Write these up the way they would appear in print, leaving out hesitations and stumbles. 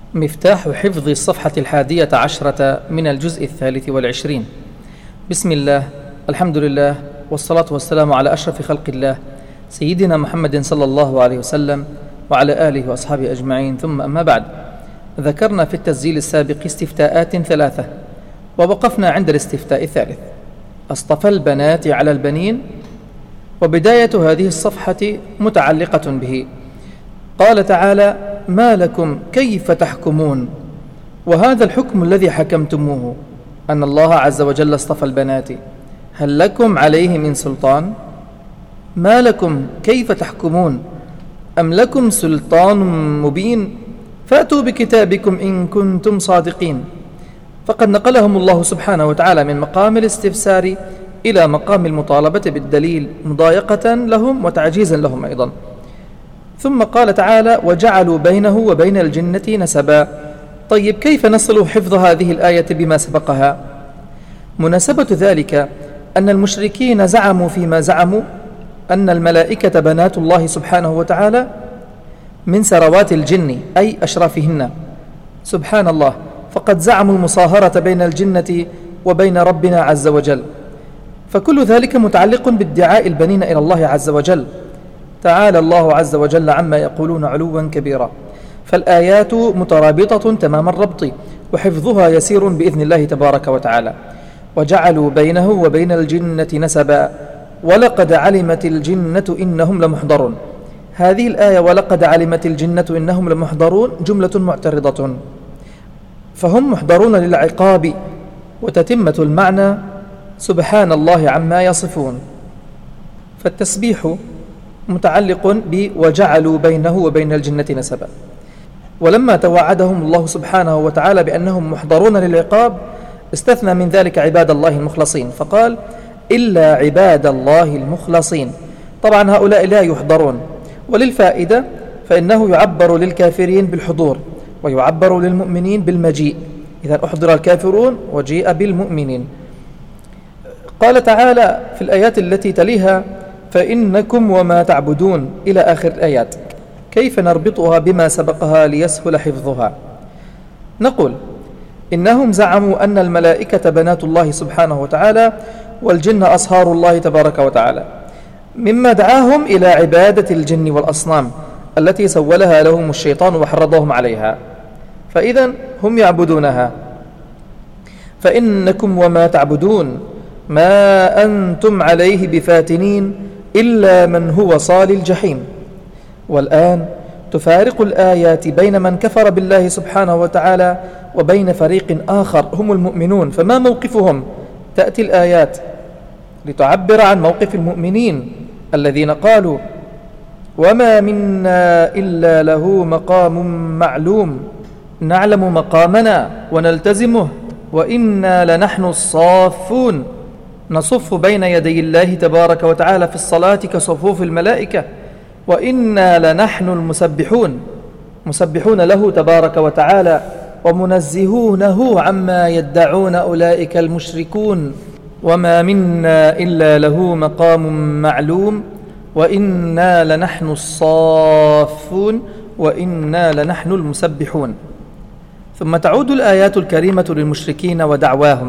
مفتاح حفظ الصفحة 11 من الجزء 23. بسم الله، الحمد لله، والصلاة والسلام على أشرف خلق الله سيدنا محمد صلى الله عليه وسلم وعلى آله وأصحابه أجمعين، ثم أما بعد. ذكرنا في التسجيل السابق استفتاءات 3، ووقفنا عند الاستفتاء الثالث: أصطفى البنات على البنين. وبداية هذه الصفحة متعلقة به. قال تعالى: ما لكم كيف تحكمون. وهذا الحكم الذي حكمتموه أن الله عز وجل اصطفى البنات، هل لكم عليه من سلطان؟ ما لكم كيف تحكمون أم لكم سلطان مبين؟ فأتوا بكتابكم إن كنتم صادقين. فقد نقلهم الله سبحانه وتعالى من مقام الاستفسار إلى مقام المطالبة بالدليل، مضايقة لهم وتعجيزا لهم أيضا. ثم قال تعالى: وجعلوا بينه وبين الجنة نسبا. طيب، كيف نصل حفظ هذه الآية بما سبقها؟ مناسبة ذلك أن المشركين زعموا فيما زعموا أن الملائكة بنات الله سبحانه وتعالى من سروات الجن، أي أشرافهن. سبحان الله، فقد زعموا المصاهرة بين الجنة وبين ربنا عز وجل، فكل ذلك متعلق بادعاء البنين إلى الله عز وجل. تعالى الله عز وجل عما يقولون علوا كبيرا. فالآيات مترابطة تمام الربط، وحفظها يسير بإذن الله تبارك وتعالى. وجعلوا بينه وبين الجنة نسبا ولقد علمت الجنة إنهم لمحضرون. هذه الآية ولقد علمت الجنة إنهم لمحضرون جملة معترضة، فهم محضرون للعقاب، وتتمة المعنى سبحان الله عما يصفون. فالتسبيح متعلق وجعلوا بينه وبين الجنة نسبا. ولما توعدهم الله سبحانه وتعالى بأنهم محضرون للعقاب، استثنى من ذلك عباد الله المخلصين، فقال: إلا عباد الله المخلصين. طبعا هؤلاء لا يحضرون. وللفائدة فإنه يعبر للكافرين بالحضور، ويعبر للمؤمنين بالمجيء، إذا أحضر الكافرون وجيء بالمؤمنين. قال تعالى في الآيات التي تليها: فإنكم وما تعبدون، إلى آخر الآيات. كيف نربطها بما سبقها ليسهل حفظها؟ نقول: إنهم زعموا أن الملائكة بنات الله سبحانه وتعالى، والجن أصهار الله تبارك وتعالى، مما دعاهم إلى عبادة الجن والأصنام التي سولها لهم الشيطان وحرضهم عليها، فإذا هم يعبدونها. فإنكم وما تعبدون ما أنتم عليه بفاتنين إلا من هو صال الجحيم. والآن تفارق الآيات بين من كفر بالله سبحانه وتعالى وبين فريق آخر هم المؤمنون. فما موقفهم؟ تأتي الآيات لتعبر عن موقف المؤمنين الذين قالوا: وما منا إلا له مقام معلوم نعلم مقامنا ونلتزمه وإنا لنحن الصافون. نصف بين يدي الله تبارك وتعالى في الصلاة كصفوف الملائكة، وإنا لنحن المسبحون، مسبحون له تبارك وتعالى ومنزهونه عما يدعون أولئك المشركون. وما منا إلا له مقام معلوم وإنا لنحن الصافون وإنا لنحن المسبحون. ثم تعود الآيات الكريمة للمشركين ودعواهم.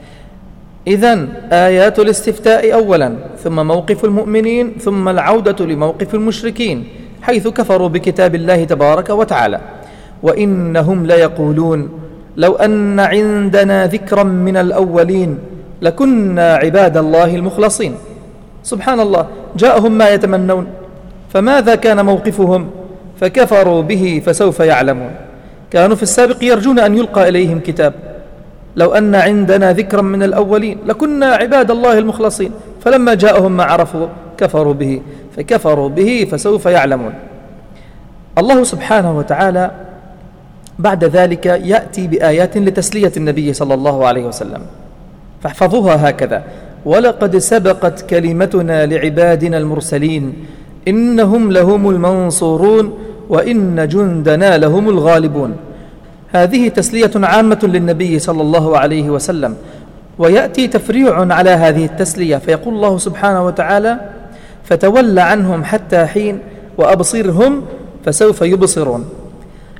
إذن آيات الاستفتاء أولا، ثم موقف المؤمنين، ثم العودة لموقف المشركين حيث كفروا بكتاب الله تبارك وتعالى. وإنهم ليقولون: لو أن عندنا ذكرا من الأولين لكنا عباد الله المخلصين. سبحان الله، جاءهم ما يتمنون، فماذا كان موقفهم؟ فكفروا به فسوف يعلمون. كانوا في السابق يرجون أن يلقى إليهم كتاب، لو أن عندنا ذكرا من الأولين لكنا عباد الله المخلصين، فلما جاءهم ما عرفوا كفروا به، فكفروا به فسوف يعلمون. الله سبحانه وتعالى بعد ذلك يأتي بآيات لتسلية النبي صلى الله عليه وسلم، فاحفظوها هكذا: ولقد سبقت كلمتنا لعبادنا المرسلين إنهم لهم المنصورون وإن جندنا لهم الغالبون. هذه تسلية عامة للنبي صلى الله عليه وسلم، ويأتي تفريع على هذه التسلية، فيقول الله سبحانه وتعالى: فتول عنهم حتى حين وأبصرهم فسوف يبصرون.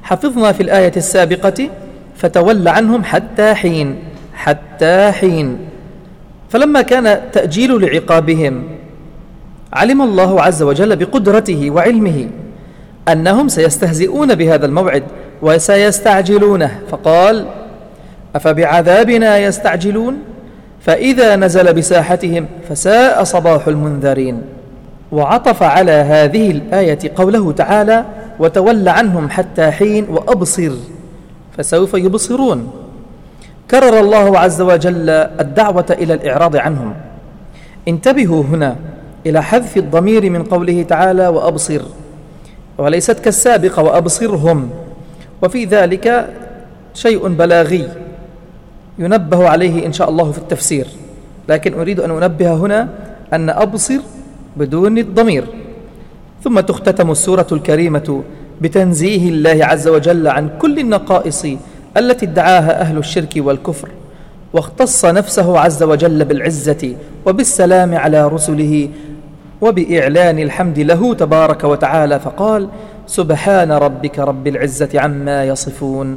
حفظنا في الآية السابقة فتول عنهم حتى حين، حتى حين. فلما كان تأجيل لعقابهم علم الله عز وجل بقدرته وعلمه أنهم سيستهزئون بهذا الموعد وسيستعجلونه، فقال: أفبعذابنا يستعجلون فإذا نزل بساحتهم فساء صباح المنذرين. وعطف على هذه الآية قوله تعالى: وتول عنهم حتى حين وأبصر فسوف يبصرون. كرر الله عز وجل الدعوة إلى الإعراض عنهم. انتبهوا هنا إلى حذف الضمير من قوله تعالى وأبصر، وليست كالسابقة وأبصرهم، وفي ذلك شيء بلاغي ينبه عليه إن شاء الله في التفسير، لكن أريد أن أنبه هنا أن أبصر بدون الضمير. ثم تختتم السورة الكريمة بتنزيه الله عز وجل عن كل النقائص التي ادعاها أهل الشرك والكفر، واختص نفسه عز وجل بالعزة وبالسلام على رسله وبإعلان الحمد له تبارك وتعالى، فقال: سبحان ربك رب العزة عما يصفون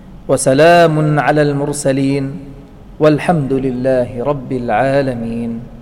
وسلام على المرسلين والحمد لله رب العالمين.